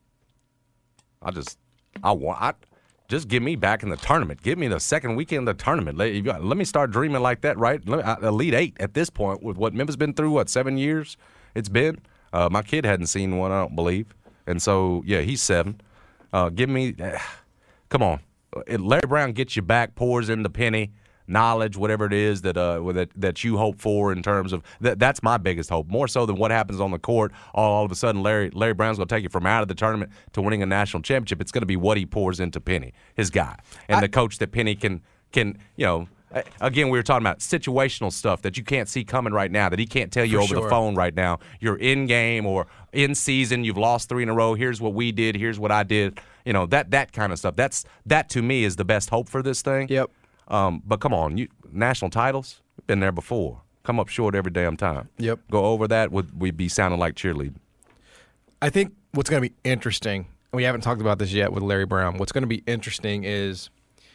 I just, I want, I, just get me back in the tournament. Give me the second weekend of the tournament. Let, let me start dreaming like that, right? Let me, Elite Eight at this point with what Memphis been through, what, seven years it's been? Uh, my kid hadn't seen one, I don't believe. And so, yeah, he's seven. Uh, give me, uh, come on. Larry Brown gets you back, pours in the penny, knowledge, whatever it is that uh that that you hope for in terms of that. That's my biggest hope, more so than what happens on the court. All, all of a sudden, Larry Larry Brown's going to take you from out of the tournament to winning a national championship. It's going to be what he pours into Penny, his guy, and I, the coach that Penny can can you know. Again, we were talking about situational stuff that you can't see coming right now, that he can't tell you over sure. the phone right now. You're in game or in season. You've lost three in a row. Here's what we did. Here's what I did. You know, that that kind of stuff. That's that to me is the best hope for this thing. Yep. Um, but come on, you, national titles, we've been there before. Come up short every damn time. Yep. Go over that, would we be sounding like cheerleading? I think what's going to be interesting, and we haven't talked about this yet with Larry Brown, what's going to be interesting is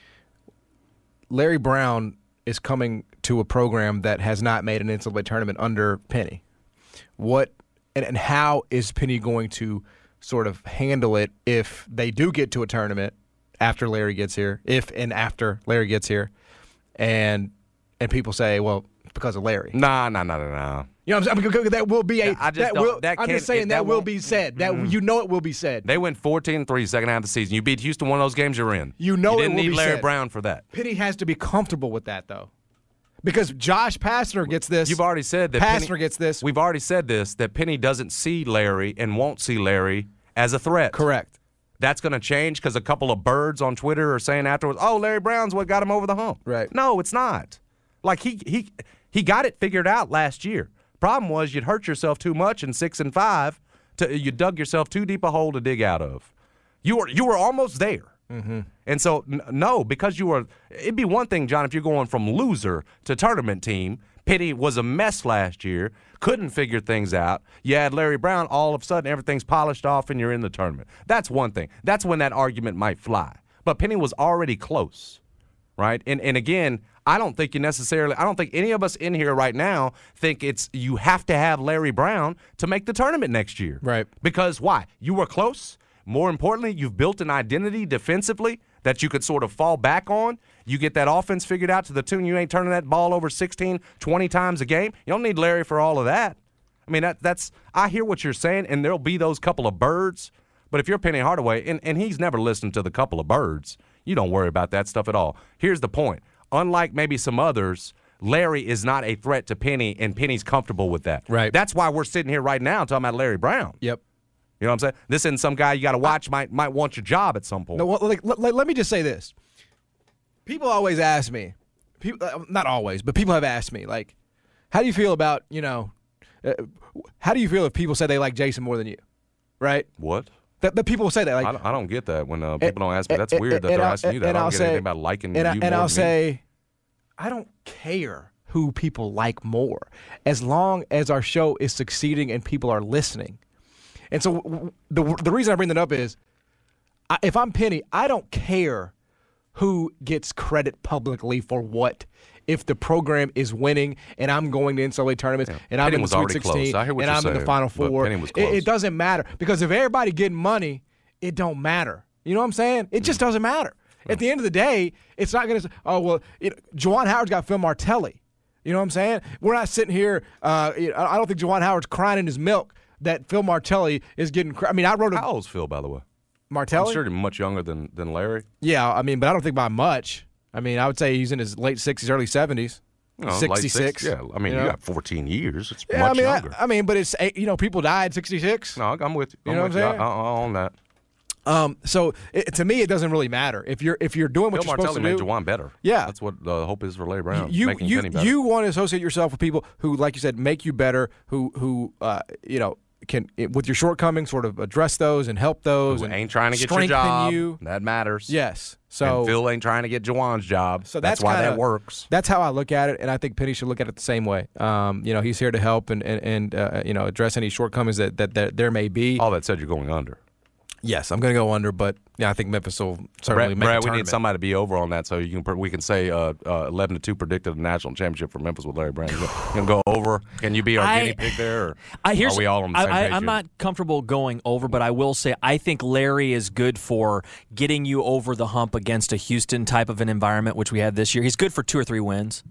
Larry Brown is coming to a program that has not made an N C double A tournament under Penny. What and, and how is Penny going to sort of handle it if they do get to a tournament after Larry gets here, if and after Larry gets here, and and people say, well, it's because of Larry. Nah, nah, nah, nah, nah. You know what I'm saying? That will be a. Yeah, I just that don't- will, that I'm can't- just saying it- that, that will won't- be said. That you know it will be said. They went fourteen three second half of the season. You beat Houston one of those games you're in. You know you it didn't will need be Larry said. Brown for that. Penny has to be comfortable with that, though, because Josh Pastner gets this. You've already said that Pastner Penny, gets this. We've already said this, that Penny doesn't see Larry and won't see Larry as a threat. Correct. That's going to change because a couple of birds on Twitter are saying afterwards, oh, Larry Brown's what got him over the hump. Right. No, it's not. Like, he he he got it figured out last year. Problem was you'd hurt yourself too much in six and five. To, you dug yourself too deep a hole to dig out of. You were you were almost there. Mm-hmm. And so, n- no, because you were – it'd be one thing, John, if you're going from loser to tournament team. Penny was a mess last year, couldn't figure things out. You had Larry Brown, all of a sudden everything's polished off and you're in the tournament. That's one thing. That's when that argument might fly. But Penny was already close, right? And and again, I don't think you necessarily – I don't think any of us in here right now think it's – you have to have Larry Brown to make the tournament next year. Right. Because why? You were close. More importantly, you've built an identity defensively that you could sort of fall back on. You get that offense figured out to the tune you ain't turning that ball over sixteen, twenty times a game. You don't need Larry for all of that. I mean, that, that's I hear what you're saying, and there'll be those couple of birds. But if you're Penny Hardaway, and, and he's never listened to the couple of birds, you don't worry about that stuff at all. Here's the point. Unlike maybe some others, Larry is not a threat to Penny, and Penny's comfortable with that. Right. That's why we're sitting here right now talking about Larry Brown. Yep. You know what I'm saying? This isn't some guy you got to watch might might want your job at some point. No, well, like, let, let me just say this. People always ask me, people, uh, not always, but people have asked me, like, how do you feel about, you know, uh, how do you feel if people say they like Jason more than you, right? What? That the people say that, like, I don't, I don't get that when uh, people and, don't ask me. That's and, weird that and they're I'll, asking you that. And I don't I'll get say, anything about liking and, I, you and more I'll than say, me. I don't care who people like more, as long as our show is succeeding and people are listening. And so the the reason I bring that up is, I, if I'm Penny, I don't care who gets credit publicly for what. If the program is winning and I'm going to N C double A tournaments Yeah. and I'm Penny in the was Sweet already close. sixteen I hear what and you're I'm in the saying, Final but Four, Penny was it, close. it doesn't matter, because if everybody getting money, it don't matter. You know what I'm saying? It just doesn't matter. At the end of the day, it's not going to – oh, well, you know, Juwan Howard's got Phil Martelli. You know what I'm saying? We're not sitting here uh, – you know, I don't think Juwan Howard's crying in his milk that Phil Martelli is getting – I mean, I wrote a – How old's Phil, by the way? Martelli? I'm sure he's much younger than, than Larry. Yeah, I mean, but I don't think by much. I mean, I would say he's in his late sixties, early seventies. No, sixty-six. Yeah, I mean, you you, know? got fourteen years. It's Yeah, much I mean, younger. I, I mean, but it's – you know, people died sixty-six. No, I'm with you. I'm You know with what I'm you. saying? I, I own that. Um, so it, to me, it doesn't really matter if you're if you're doing what Phil you're supposed Martelli to made do. Juwan better. Yeah. That's what the hope is for Larry Brown, You making you Penny better. you want to associate yourself with people who, like you said, make you better. Who who uh, you know can with your shortcomings sort of address those and help those. Who and ain't trying to get your strengthen job. You. That matters. Yes. So and Phil ain't trying to get Juwan's job. So that's, that's why kinda, that works. That's how I look at it, and I think Penny should look at it the same way. Um, you know, he's here to help and and, and uh, you know address any shortcomings that, that, that there may be. All that said, you're going under. Yes, I'm going to go under, but yeah, I think Memphis will certainly Brad, make Brad a we tournament. need somebody to be over on that, so you can we can say uh, uh, eleven to two predicted a national championship for Memphis with Larry Brown. You can go over. Can you be our I- guinea pig there? Or I, here's, are we all on the I, same I, page? I'm here? not comfortable going over, but I will say I think Larry is good for getting you over the hump against a Houston type of an environment, which we had this year. He's good for two or three wins.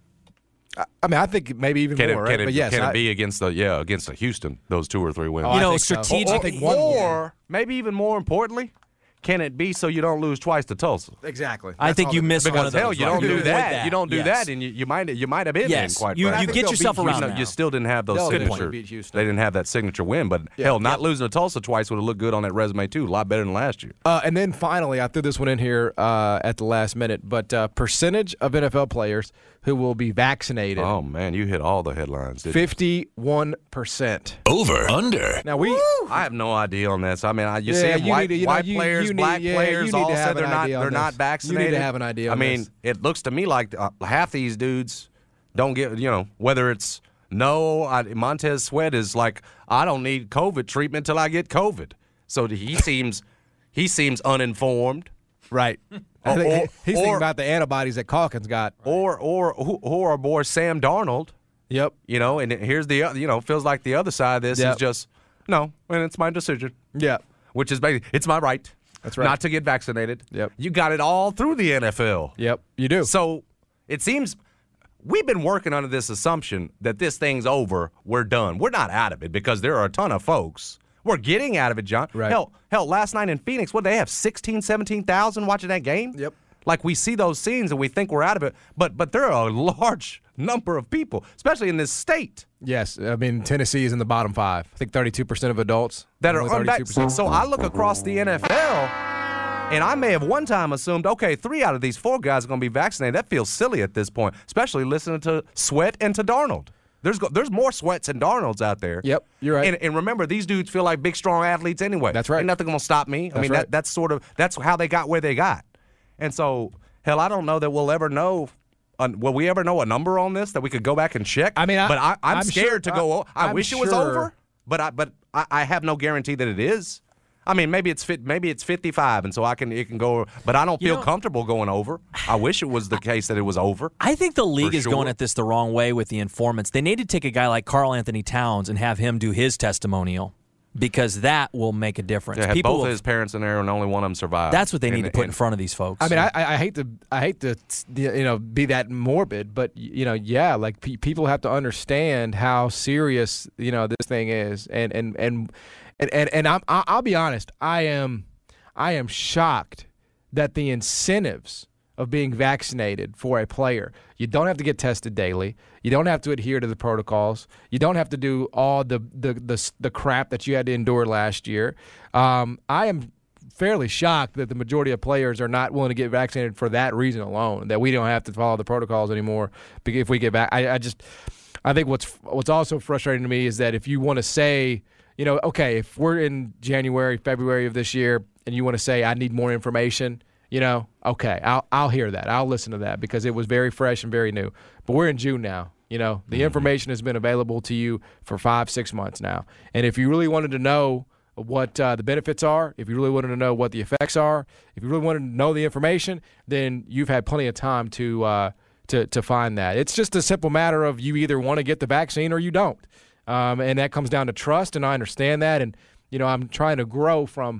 I mean, I think maybe even Can more, it, right? can it, but yes, can I, it be against the yeah against the Houston those two or three wins? Oh, You I know, think so. strategic- I think one or maybe even more importantly, can it be so you don't lose twice to Tulsa? exactly. I That's think all you that- missed one Because of those. hell, you right? don't do Avoid that. You don't do Yes. that, and you, you might you might have been Yes. in quite You- frankly. you get they'll yourself beat around Houston. now. You still didn't have those They'll signature. definitely beat Houston. They didn't have that signature win, but hell, not losing to Tulsa twice would have looked good on that resume too. A lot better than last year. Uh, and then finally, I threw this one in here uh, at the last minute, but uh, percentage of N F L players who will be vaccinated, Oh man, you hit all the headlines. Didn't you? fifty-one percent. Over, under. Now, we I have no idea on this. I mean, I, you Yeah, see you white, need to- you know, white you- players, you need- black yeah, you players need all to have said they're an not idea on they're not this. You need to vaccinated. have an idea I on mean, this. it looks to me like uh, half these dudes don't get, you know, whether it's no, I, Montez Sweat is like, I don't need COVID treatment till I get COVID. So he seems he seems uninformed. right. I Or- think or- he's thinking or- about the antibodies that Calkins got. Or or who- or our boy Sam Darnold, Yep. you know, and here's the other, you know, feels like the other side of this Yep. is just no, and it's my decision. Yeah. Which is basically, it's my right. That's right. Not to get vaccinated. Yep. You got it all through the N F L. Yep. You do. So it seems we've been working under this assumption that this thing's over, we're done. We're not out of it because there are a ton of folks. We're getting out of it, John. Right. Hell, hell, last night in Phoenix, what, they have sixteen, seventeen thousand watching that game? Yep. Like we see those scenes and we think we're out of it, but but there are a large number of people, especially in this state, Yes. I mean, Tennessee is in the bottom five. I think thirty-two percent of adults. that are Only unvaccinated. thirty-two percent. So I look across the N F L, and I may have one time assumed, okay, three out of these four guys are going to be vaccinated. That feels silly at this point, especially listening to Sweat and to Darnold. There's go- there's more Sweats and Darnolds out there. Yep, you're right. And, and remember, these dudes feel like big, strong athletes anyway. That's right. Ain't nothing going to stop me. I That's mean, right. that, that's sort of that's how they got where they got. And so, hell, I don't know that we'll ever know. Uh, will we ever know a number on this that we could go back and check? I mean, I- but I, I'm, I'm scared sure- to go. o- I I'm wish it was sure- over, but I but I, I have no guarantee that it is. I mean, maybe it's fit. Maybe it's fifty-five, and so I can it can go. But I don't You feel know- comfortable going over. I wish it was the case that it was over. I think the league For is sure. going at this the wrong way with the informants. They need to take a guy like Karl Anthony Towns and have him do his testimonial because that will make a difference. Yeah, had People both will- of his parents in there, and only one of them survived. that's what they need And- to put in and- front of these folks. I mean, I, I hate to, I hate to, you know, be that morbid, but you know, yeah, like pe- people have to understand how serious, you know, this thing is, and and and and and, and I'm, I- I'll be honest, I am, I am shocked that the incentives of being vaccinated for a player, you don't have to get tested daily, you don't have to adhere to the protocols, you don't have to do all the the the, the crap that you had to endure last year. Um, I am fairly shocked that the majority of players are not willing to get vaccinated for that reason alone, that we don't have to follow the protocols anymore if we get back. I, I just I think what's what's also frustrating to me is that if you want to say, you know, okay, if we're in January, February of this year and you want to say I need more information, you know, okay, I'll I'll hear that. I'll listen to that because it was very fresh and very new. But we're in June now. You know, the information has been available to you for five, six months now. And if you really wanted to know what uh, the benefits are, if you really wanted to know what the effects are, if you really wanted to know the information, then you've had plenty of time to uh, to to find that. It's just a simple matter of you either want to get the vaccine or you don't, um, and that comes down to trust. And I understand that. And you know, I'm trying to grow from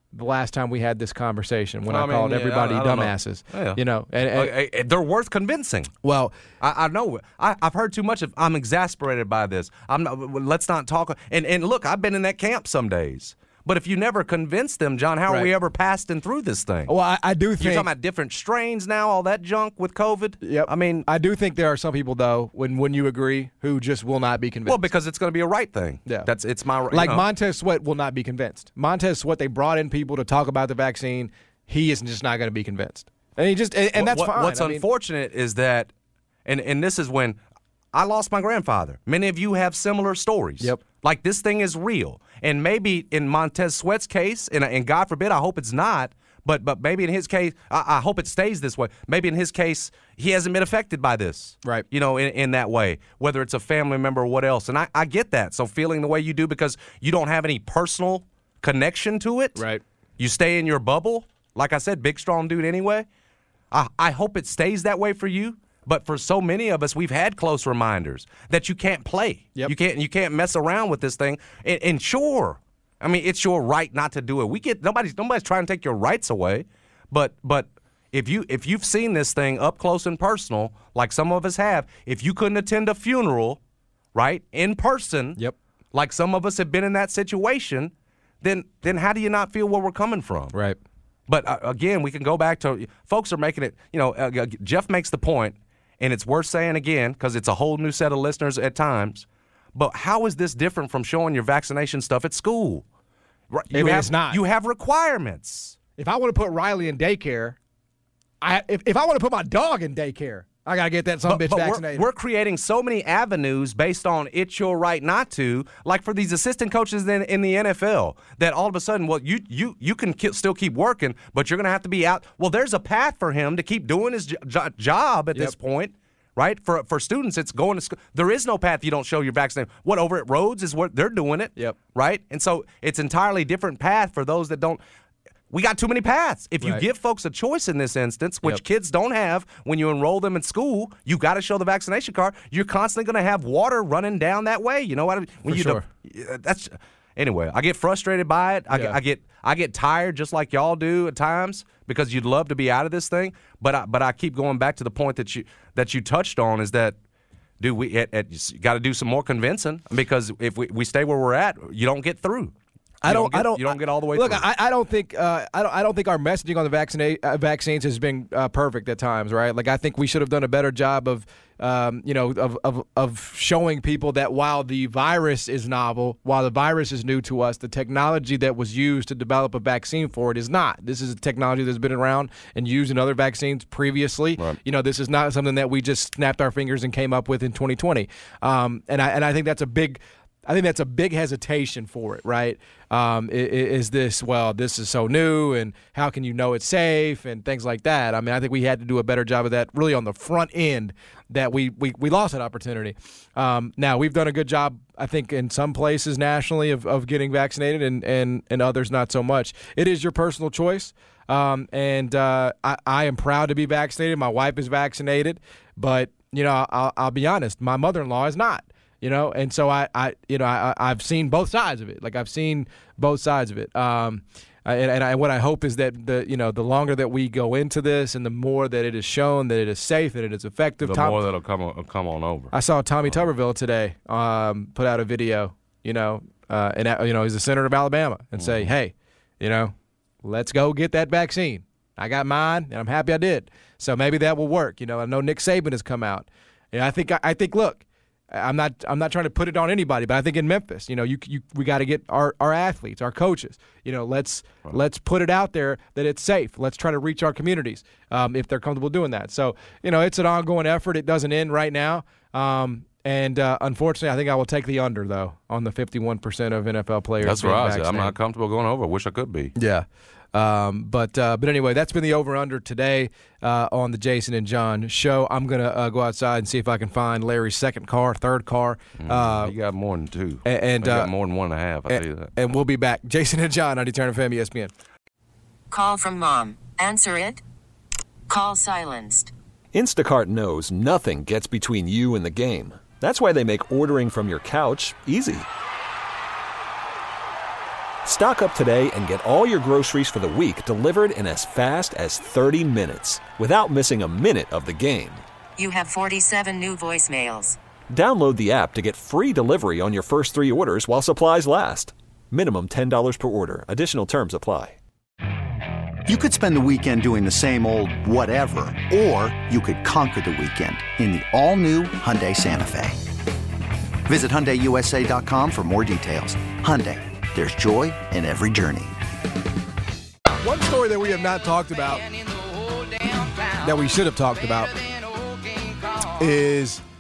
the last time we had this conversation when I I, mean, called yeah, everybody I- I don't know. dumbasses. Yeah. You know, and, and Uh, uh, they're worth convincing. well, I, I know. I, I've heard too much of. I'm exasperated by this. I'm not. Let's not talk. And and look, I've been in that camp some days. But if you never convince them, John, how Right. are we ever passing through this thing? well, I, I do think You're talking about different strains now, all that junk with COVID. Yep. I mean, I do think there are some people though, when when you agree, who just will not be convinced. well, because it's going to be a right thing. Yeah. That's it's my you like know. Montez Sweat will not be convinced. Montez Sweat, they brought in people to talk about the vaccine. He is just not going to be convinced, and he just and, and that's What- fine. What's I mean, unfortunate is that, and and this is when I lost my grandfather. Many of you have similar stories. Yep. Like this thing is real, and maybe in Montez Sweat's case, and, and God forbid, I hope it's not. But but maybe in his case, I, I hope it stays this way. Maybe in his case, he hasn't been affected by this. Right. You know, in, in that way, whether it's a family member or what else. And I, I get that. So feeling the way you do because you don't have any personal connection to it. Right. You stay in your bubble. Like I said, big, strong dude anyway. I, I hope it stays that way for you. But for so many of us, we've had close reminders that you can't play. Yep. You can't you can't mess around with this thing. And, and sure, I mean it's your right not to do it. We get nobody's nobody's trying to take your rights away. But but if you if you've seen this thing up close and personal, like some of us have, if you couldn't attend a funeral, right, in person, Yep. like some of us have been in that situation, then then how do you not feel where we're coming from? right. But uh, again, we can go back to folks are making it. You know, uh, Jeff makes the point. And it's worth saying again because it's a whole new set of listeners at times. But how is this different from showing your vaccination stuff at school? Right, I you mean, have, it's not. You have requirements. If I want to put Riley in daycare, I if, if I want to put my dog in daycare, I gotta get that some bitch But we're, vaccinated. we're creating so many avenues based on it's your right not to. Like for these assistant coaches in, in the N F L, that all of a sudden, well, you you you can ki- still keep working, but you're going to have to be out. Well, there's a path for him to keep doing his jo- job at Yep. this point, right? For for students, it's going to school. There is no path you don't show your vaccination. What over at Rhodes is what they're doing it. Yep. Right, and so it's entirely different path for those that don't. We got too many paths. If you Right. give folks a choice in this instance, which Yep. kids don't have when you enroll them in school, you got to show the vaccination card. You're constantly going to have water running down that way. You know what? I mean? When For you sure. do- that's anyway. I get frustrated by it. I, Yeah. I get I get tired just like y'all do at times because you'd love to be out of this thing. But I, but I keep going back to the point that you that you touched on is that. Dude, we at, at, got to do some more convincing because if we, we stay where we're at, you don't get through. I You don't. get, I don't. You don't get all the way Look, through. I, I don't think. Uh, I don't. I don't think our messaging on the vaccina- uh, vaccines has been uh, perfect at times. Right. Like I think we should have done a better job of, um, you know, of, of of showing people that while the virus is novel, while the virus is new to us, the technology that was used to develop a vaccine for it is not. This is a technology that's been around and used in other vaccines previously. Right. You know, this is not something that we just snapped our fingers and came up with in twenty twenty. Um, and I and I think that's a big. I think that's a big hesitation for it, right? Um, is, is this, well, this is so new, and how can you know it's safe, and things like that. I mean, I think we had to do a better job of that really on the front end that we, we, we lost that opportunity. Um, now, we've done a good job, I think, in some places nationally of, of getting vaccinated and, and, and others not so much. It is your personal choice, um, and uh, I, I am proud to be vaccinated. My wife is vaccinated, but, you know, I'll, I'll be honest, my mother-in-law is not. You know, and so I, I you know, I, I've seen both sides of it. Like I've seen both sides of it. Um, and and I, what I hope is that the, you know, the longer that we go into this, and the more that it is shown that it is safe, that it is effective. the Tom, more that'll come on, come on over. I saw Tommy Tuberville today um, put out a video. You know, uh, and uh, you know he's a senator of Alabama, and say, hey, you know, let's go get that vaccine. I got mine, and I'm happy I did. So maybe that will work. You know, I know Nick Saban has come out, and I think I, I think look. I'm not. I'm not trying to put it on anybody, but I think in Memphis, you know, you, you we got to get our, our athletes, our coaches. You know, let's right. let's put it out there that it's safe. Let's try to reach our communities um, if they're comfortable doing that. So, you know, it's an ongoing effort. It doesn't end right now. Um, and uh, unfortunately, I think I will take the under though on the fifty-one percent of N F L players. That's being right. I said. I'm vaccinated. not comfortable going over. Wish I could be. Yeah. Um, but uh, but anyway, that's been the over-under today uh, on the Jason and John show. I'm going to uh, go outside and see if I can find Larry's second car, third car. Uh, he got more than two. And, and he uh, got more than one and a half, I and, tell you that. And we'll be back. Jason and John on Eternal F M E S P N. Call from mom. Answer it. Call silenced. Instacart knows nothing gets between you and the game. That's why they make ordering from your couch easy. Stock up today and get all your groceries for the week delivered in as fast as thirty minutes without missing a minute of the game. You have forty-seven new voicemails. Download the app to get free delivery on your first three orders while supplies last. Minimum ten dollars per order. Additional terms apply. You could spend the weekend doing the same old whatever, or you could conquer the weekend in the all-new Hyundai Santa Fe. Visit Hyundai U S A dot com for more details. Hyundai, there's joy in every journey. One story that we have not talked about, that we should have talked about, is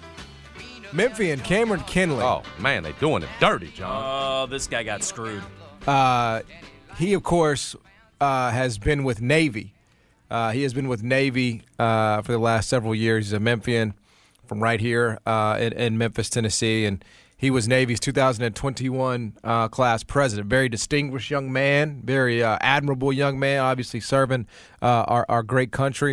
Memphian Cameron Kinley. Oh, man, they doing it dirty, John. Oh, this guy got screwed. Uh, he, of course, uh, has been with Navy. Uh, he has been with Navy uh, for the last several years. He's a Memphian from right here uh, in, in Memphis, Tennessee, and he was Navy's two thousand twenty-one uh, class president. Very distinguished young man, very uh, admirable young man, obviously serving uh, our, our great country.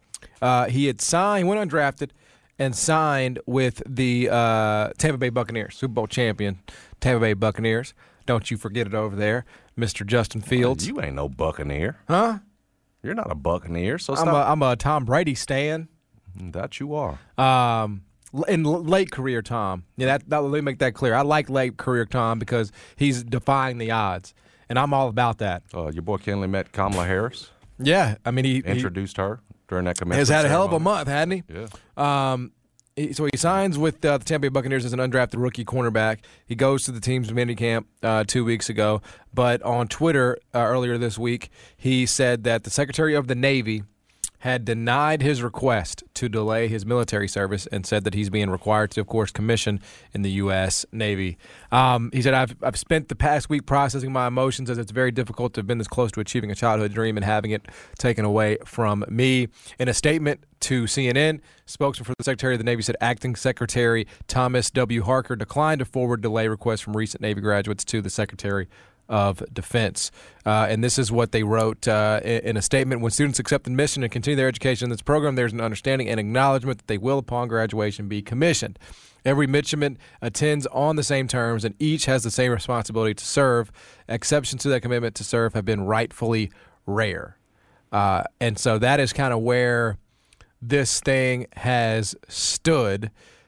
Uh, he had signed, went undrafted, and signed with the uh, Tampa Bay Buccaneers, Super Bowl champion Tampa Bay Buccaneers. Don't you forget it over there, Mister Justin Fields. You ain't no Buccaneer. Huh? You're not a Buccaneer, so I'm stop. a, I'm a Tom Brady stan. That you are. Um, in l- late career Tom. Yeah, that, that, let me make that clear. I like late career Tom because he's defying the odds, and I'm all about that. Uh, your boy Kinley met Kamala Harris. Yeah, I mean he introduced he, her during that commencement. Has had a hell of a ceremony. month, hadn't he? Yeah. Um, he, so he signs with uh, the Tampa Bay Buccaneers as an undrafted rookie cornerback. He goes to the team's minicamp uh, two weeks ago, but on Twitter uh, earlier this week, he said that the Secretary of the Navy had denied his request to delay his military service and said that he's being required to, of course, commission in the U S Navy. Um, he said, I've, I've spent the past week processing my emotions as it's very difficult to have been this close to achieving a childhood dream and having it taken away from me. In a statement to C N N, spokesman for the Secretary of the Navy said Acting Secretary Thomas W. Harker declined to forward delay requests from recent Navy graduates to the Secretary of Defense. Uh, and this is what they wrote uh, in, in a statement. When students accept admission and continue their education in this program, there's an understanding and acknowledgement that they will, upon graduation, be commissioned. Every midshipman attends on the same terms, and each has the same responsibility to serve. Exceptions to that commitment to serve have been rightfully rare. Uh, and so that is kind of where this thing has stood.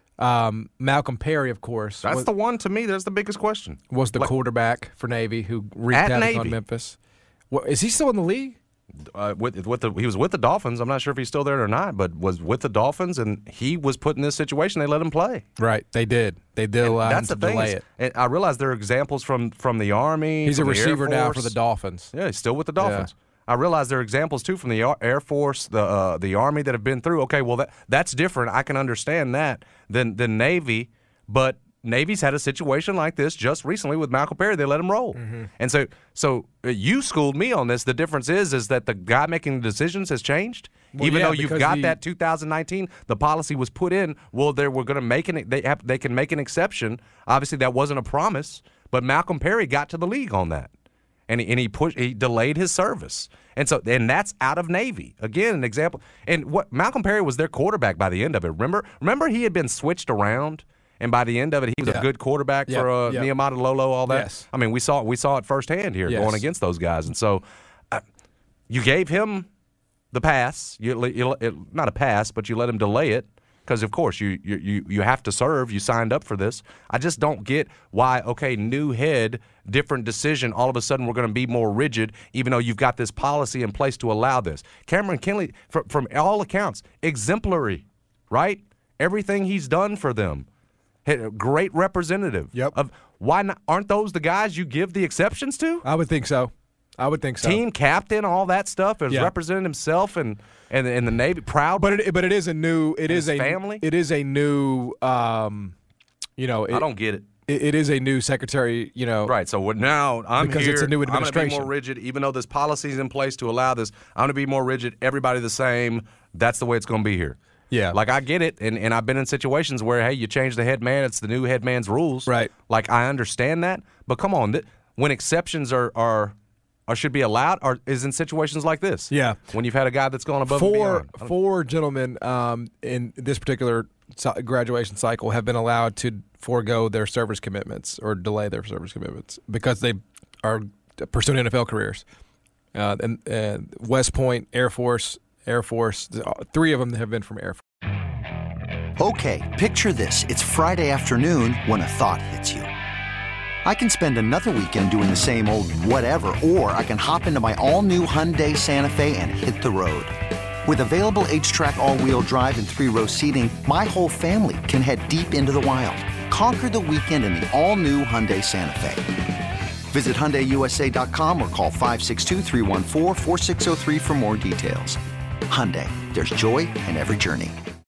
Um, Malcolm Perry, of course. That's was, the one, to me, that's the biggest question. Was the like, quarterback for Navy who wreaked havoc on Memphis. What, is he still in the league? Uh, with, with the, he was with the Dolphins. I'm not sure if he's still there or not, but was with the Dolphins, and he was put in this situation. They let him play. Right, they did. They did allow him to delay is, it. And I realize there are examples from, from the Army. He's a from the receiver Air now Force. for the Dolphins. Yeah, he's still with the Dolphins. Yeah. I realize there are examples, too, from the Air Force, the uh, the Army that have been through. Okay, well, that that's different. I can understand that than, than Navy, but Navy's had a situation like this just recently with Malcolm Perry. They let him roll. Mm-hmm. And so so uh, you schooled me on this. The difference is is that the guy making the decisions has changed. Well, Even yeah, though you've got the, that two thousand nineteen, the policy was put in, well, they were going to make an they have, they can make an exception. Obviously, that wasn't a promise, but Malcolm Perry got to the league on that. And he, and he pushed, he delayed his service, and so and that's out of Navy. Again, an example. And what Malcolm Perry was their quarterback by the end of it. Remember, remember he had been switched around, and by the end of it, he was yeah. a good quarterback yep. for uh, yep. Nehemiah Lolo, all that. Yes. I mean, we saw we saw it firsthand here yes. going against those guys, and so uh, you gave him the pass. You, you it, not a pass, but you let him delay it. Because, of course, you, you you have to serve. You signed up for this. I just don't get why, okay, new head, different decision, all of a sudden we're going to be more rigid, even though you've got this policy in place to allow this. Cameron Kinley, from, from all accounts, exemplary, right? Everything he's done for them. Great representative. Yep. Of why not, aren't those the guys you give the exceptions to? I would think so. I would think so. Team captain, all that stuff, has yeah. represented himself and and in the Navy, proud. But it, but it is a new. It is his a family. It is a new. Um, you know, it, I don't get it. it. It is a new secretary. You know, right. So what, now I'm because here. it's a new I'm going to be administration. more rigid, even though this policy is in place to allow this. I'm going to be more rigid. Everybody the same. That's the way it's going to be here. Yeah. Like, I get it, and, and I've been in situations where, hey, you change the head man, it's the new head man's rules. Right. Like, I understand that, but come on, th- when exceptions are, are or should be allowed, or is in situations like this. Yeah. When you've had a guy that's gone above four, and beyond. Four gentlemen um, in this particular graduation cycle have been allowed to forego their service commitments or delay their service commitments because they are pursuing N F L careers. Uh, and uh, West Point, Air Force, Air Force, three of them have been from Air Force. Okay, picture this. It's Friday afternoon when a thought hits you. I can spend another weekend doing the same old whatever, or I can hop into my all-new Hyundai Santa Fe and hit the road. With available H-Track all-wheel drive and three-row seating, my whole family can head deep into the wild. Conquer the weekend in the all-new Hyundai Santa Fe. Visit Hyundai U S A dot com or call five six two, three one four, four six zero three for more details. Hyundai, there's joy in every journey.